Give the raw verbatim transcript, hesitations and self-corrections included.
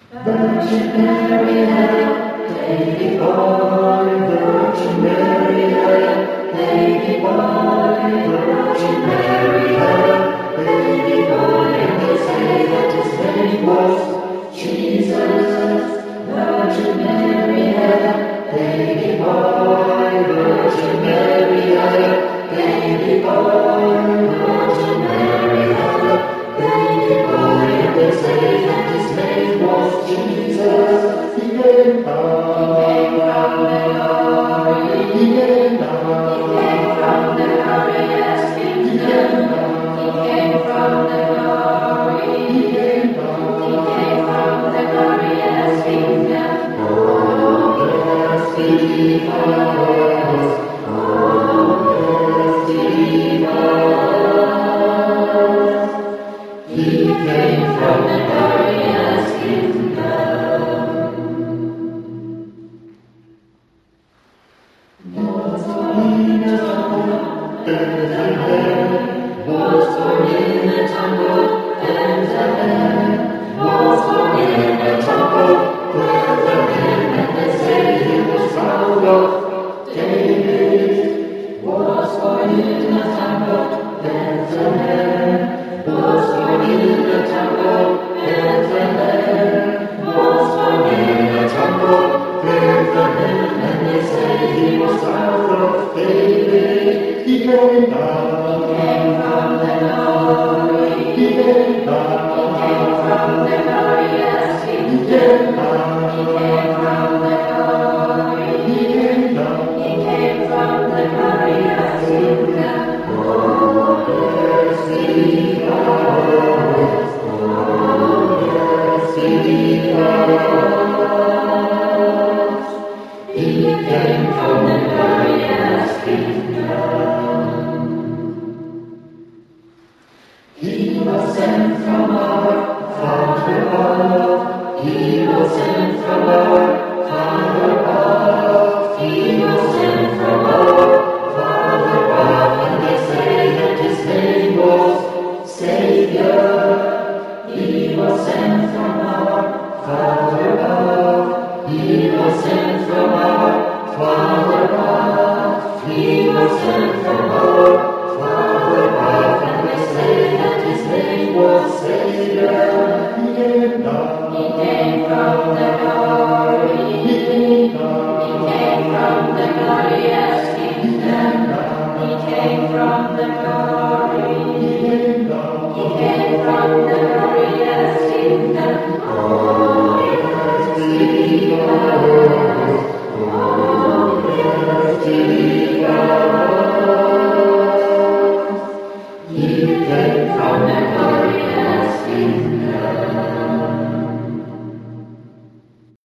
Virgin Mary, hail, Lady Boy, Virgin Mary, hail, Lady Boy, Virgin Mary, hail, Lady Boy, and they say that his name was Jesus. Virgin Mary, hail, Lady Boy, Virgin Mary, hail, Lady Boy, Virgin Mary, hail, Lady Boy, and they say that his name was Jesus. He came from the glory. He came down. He came from the glorious kingdom. He came from the glory. He came down. He came from the glorious kingdom. Oh, blessed be us. Oh, blessed be us. He came from the glorious kingdom. Was born in a temple, Bethlehem. Was born in a temple, Bethlehem. Was born in a temple, Bethlehem. And they say he was found of David. Was born in a temple, Bethlehem. Was born in a temple, Bethlehem. Was born in a temple, Bethlehem. And they say he was out of David. He came down. He came from the glory. He came down. He came from the glorious kingdom. He came down. He came from the glory. He came down. He came from the glorious kingdom. Oh, blessed be us. Oh, blessed be us. He came from the glorious kingdom. He was sent from our Father above. He was sent from our